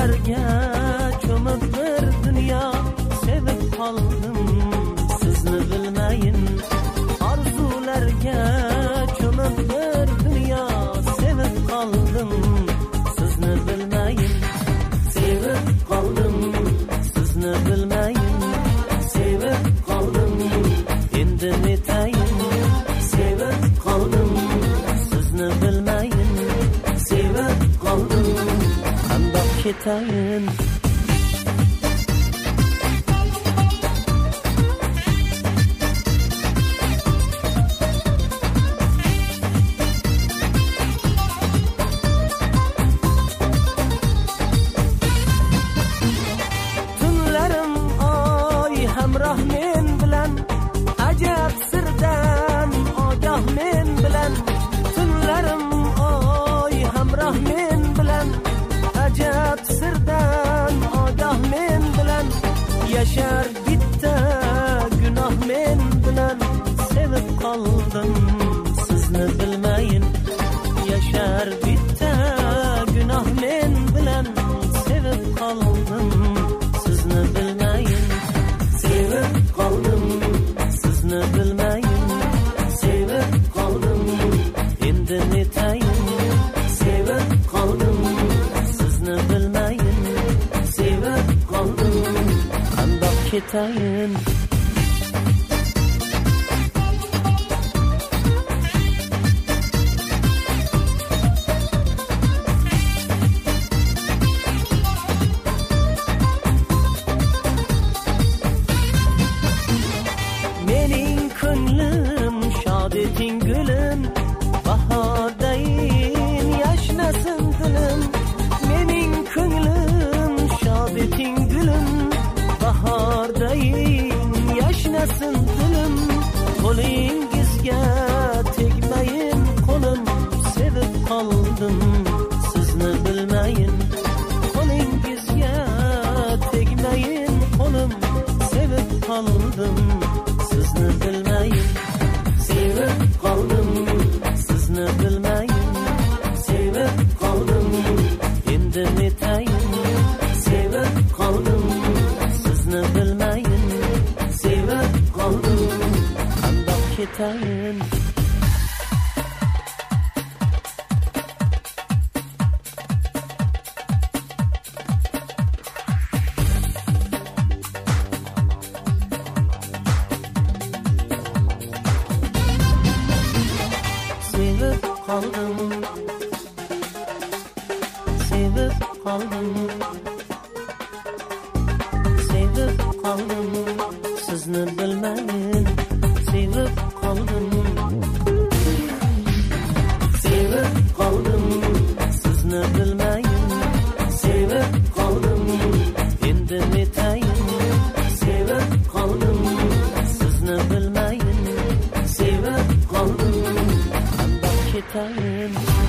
Orzularga cho'mib bir dunyo sevib qoldim sizni bilmayin. Orzularga cho'mib bir dunyo sevib qoldim sizni bilmayin. Sevib qoldim sizni bilmayin. Sevib qoldim endi netayin. Sevib qoldim sizni bilmayin. Sevib qoldim qandoq ketayin. Tunlarim oy hamroh men bilan, ajab sirdan ogoh men bilan. Tunlarim oy hamroh men bilan, ajab sirdan ogoh men bilan. Yashar bitta gunoh men bilan, sevib qoldim sizni bilmayin. Yashar bitta gunoh men bilan, sevib qoldim sizni bilmayin. Sevib qoldim sizni bilmayin. Sevib qoldim endi netayin. Sevib qoldim sizni bilmayin. Sevib qoldim qandoq ketayin. Mening ko'nglim shod eting gulim, bahordayin yashnasin dilim. Mening ko'nglim shod eting gulim, bahordayin yashnasin dilim. Qo'lingizga tegmayin qo'lim, sevib qoldim sizni bilmayin. Qo'lingizga tegmayin qo'lim, sevib qoldim sizni bilmayin. Sevib qoldim sizni bilmayin. Sevib qoldim endi netayin. Sevib qoldim sizni bilmayin. Sevib qoldim qandoq ketayin. Sevib qoldim, sevib qoldim, sevib qoldim sizni bilmayin. Sevib qoldim, sevib qoldim sizni bilmayin. Sevib qoldim endi netayin. Sevib qoldim sizni bilmayin. Sevib qoldim qandoq ketayin.